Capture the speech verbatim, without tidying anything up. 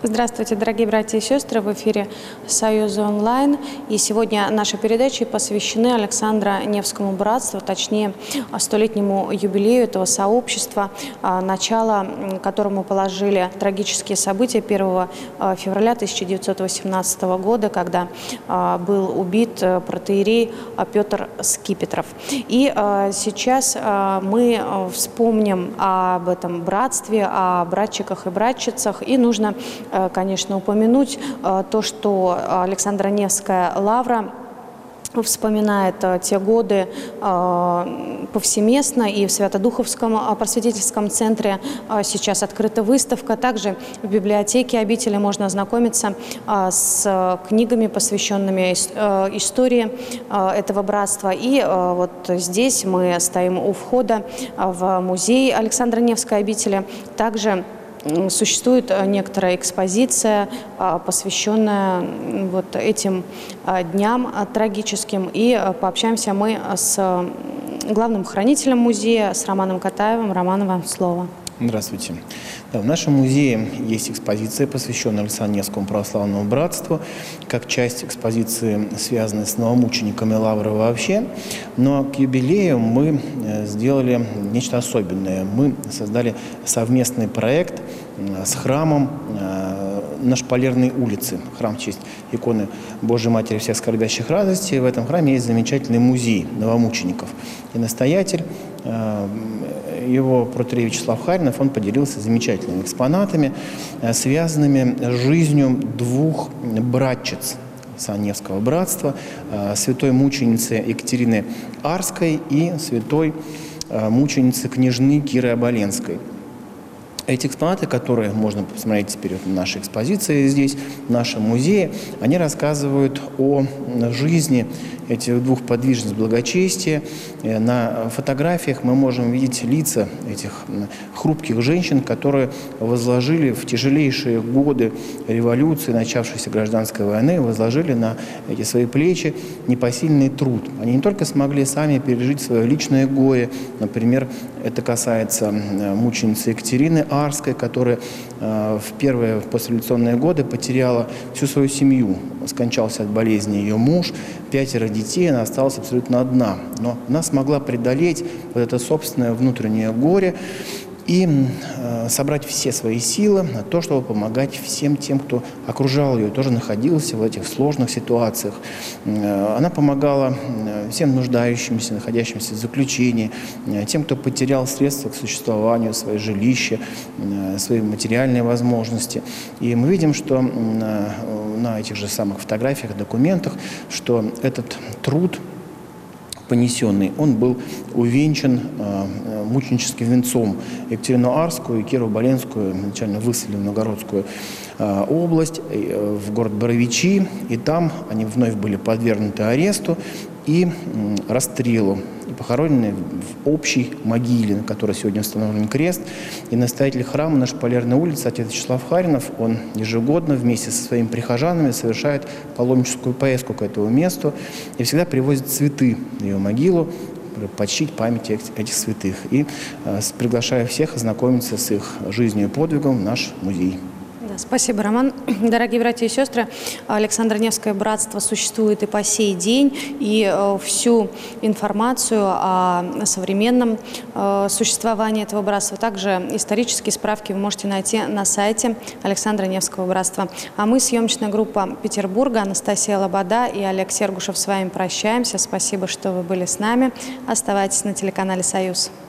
Здравствуйте, дорогие братья и сестры, в эфире Союза онлайн. И сегодня наши передачи посвящены Александро-Невскому братству, точнее, столетнему юбилею этого сообщества, начало которому положили трагические события первого февраля тысяча девятьсот восемнадцатого года, когда был убит протоиерей Петр Скипетров. И сейчас мы вспомним об этом братстве, о братчиках и братчицах, и нужно, конечно, упомянуть то, что Александро-Невская лавра вспоминает те годы повсеместно, и в Свято-Духовском просветительском центре сейчас открыта выставка. Также в библиотеке обители можно ознакомиться с книгами, посвященными истории этого братства. И вот здесь мы стоим у входа в музей Александро-Невской обители. Также существует некоторая экспозиция, посвященная вот этим дням трагическим. И пообщаемся мы с главным хранителем музея, с Романом Катаевым. Роман, вам слово. Здравствуйте. Да, в нашем музее есть экспозиция, посвященная Александро-Невскому православному братству, как часть экспозиции, связанной с новомучениками лавры вообще. Но к юбилею мы сделали нечто особенное. Мы создали совместный проект с храмом на Шпалерной улице. Храм в честь иконы Божией Матери всех скорбящих радостей. В этом храме есть замечательный музей новомучеников. И настоятель, его протоиерей Вячеслав Харинов, он поделился замечательными экспонатами, связанными с жизнью двух братчиц Александро-Невского братства, святой мученицы Екатерины Арской и святой мученицы княжны Киры Оболенской. Эти экспонаты, которые можно посмотреть теперь в нашей экспозиции здесь, в нашем музее, они рассказывают о жизни этих двух подвижниц благочестия. На фотографиях мы можем видеть лица этих хрупких женщин, которые возложили в тяжелейшие годы революции, начавшейся гражданской войны, возложили на эти свои плечи непосильный труд. Они не только смогли сами пережить свое личное горе, например, это касается мученицы Екатерины Арской, которая в первые послереволюционные годы потеряла всю свою семью. Скончался от болезни ее муж, пятеро детей, она осталась абсолютно одна. Но она смогла преодолеть вот это собственное внутреннее горе и э, собрать все свои силы на то, чтобы помогать всем тем, кто окружал ее, тоже находился в этих сложных ситуациях. Э, она помогала э, всем нуждающимся, находящимся в заключении, э, тем, кто потерял средства к существованию, свои жилища, э, свои материальные возможности. И мы видим, что э, на этих же самых фотографиях, документах, что этот труд понесенный, он был увенчан э, мученическим венцом. Екатерину Арскую и Киру Оболенскую изначально выселили в Новгородскую э, область, э, в город Боровичи, и там они вновь были подвергнуты аресту и э, расстрелу, и похоронены в общей могиле, на которой сегодня установлен крест. И настоятель храма на Шпалерной улице, отец Вячеслав Харинов, он ежегодно вместе со своими прихожанами совершает паломническую поездку к этому месту и всегда привозит цветы на ее могилу, почтить память этих святых. И э, приглашаю всех ознакомиться с их жизнью и подвигом в наш музей. Спасибо, Роман. Дорогие братья и сестры, Александро-Невское братство существует и по сей день, и всю информацию о современном существовании этого братства, также исторические справки вы можете найти на сайте Александро-Невского братства. А мы, съемочная группа Петербурга, Анастасия Лобода и Олег Сергушев, с вами прощаемся. Спасибо, что вы были с нами. Оставайтесь на телеканале «Союз».